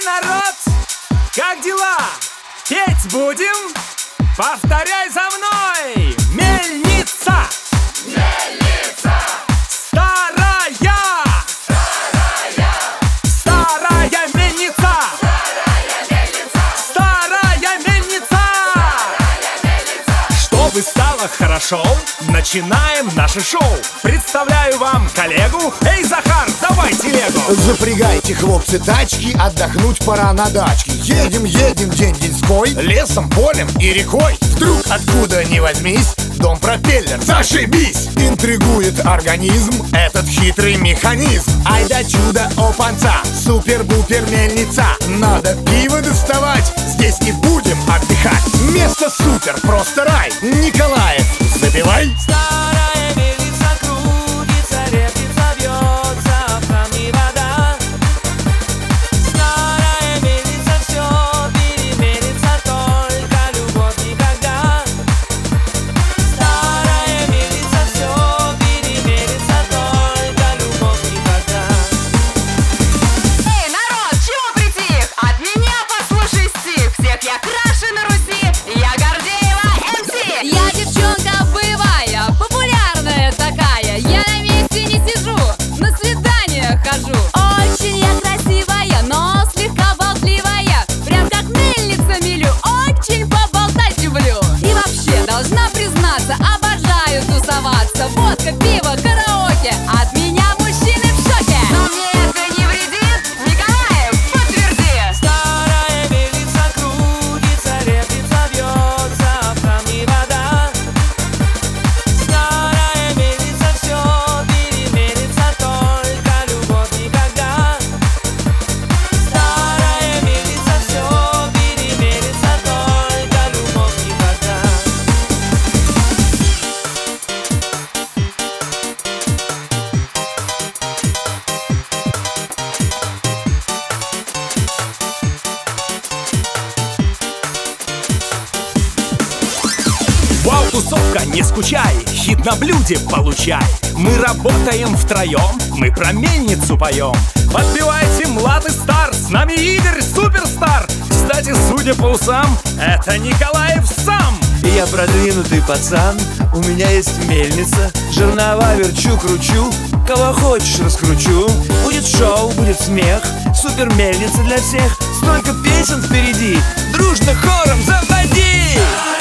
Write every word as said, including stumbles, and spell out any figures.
народ, как дела? Петь будем? Повторяй за мной! Мельница! Мельница! Старая! Старая! Старая мельница! Старая мельница! Старая мельница! Старая мельница! Чтобы стало хорошо, начинаем наше шоу. Представляю вам коллегу. Эй, Захар, давай телегу. Запрягайте, хлопцы, тачки, отдохнуть пора на дачке. Едем, едем день-деньской, лесом, полем и рекой. Вдруг откуда ни возьмись, дом-пропеллер, зашибись! Интригует организм этот хитрый механизм. Ай да чудо опанца, супер-бупер мельница. Надо пиво доставать, здесь не будем отдыхать. Место супер, просто рай. Николаев, забивай! Старая мельница крутится, вертится, бьется в камни вода. Старая мельница все перемелится, только любовь никогда. Старая мельница все перемелится, только любовь никогда. Эй, народ, чего притих? От меня послушай стих. Всех я краше на Руси, я Гордеева эм си. Я девчонка боевая, популярная такая. Я на месте не сижу, на свидания хожу. Очень я красивая, но слегка болтливая. Прям как мельница мелю, очень поболтать люблю. И вообще, должна признаться, обожаю тусоваться. Водка, пиво, караоке, от меня мужчины в шоке. Но мне это не вредит, Николаев, подтверди. Старая мельница крутится, вертится, бьется в камни вода. Старая мельница все перемелится, только любовь никогда. Старая мельница все перемелится, только любовь никогда. Вау, тусовка, не скучай, хит на блюде получай. Мы работаем втроем, мы про мельницу поем. Подпевайте, млад и стар, с нами Игорь, суперстар. Кстати, судя по усам, это Николаев сам. Я продвинутый пацан, у меня есть мельница. Жернова верчу, кручу, кого хочешь раскручу. Будет шоу, будет смех, супер мельница для всех. Столько песен впереди, дружно хором заводи!